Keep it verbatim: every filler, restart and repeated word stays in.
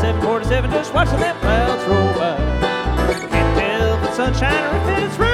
forty-seven, forty-seven, just watching them clouds roll by. Can't tell if it's sunshine or if it's rain.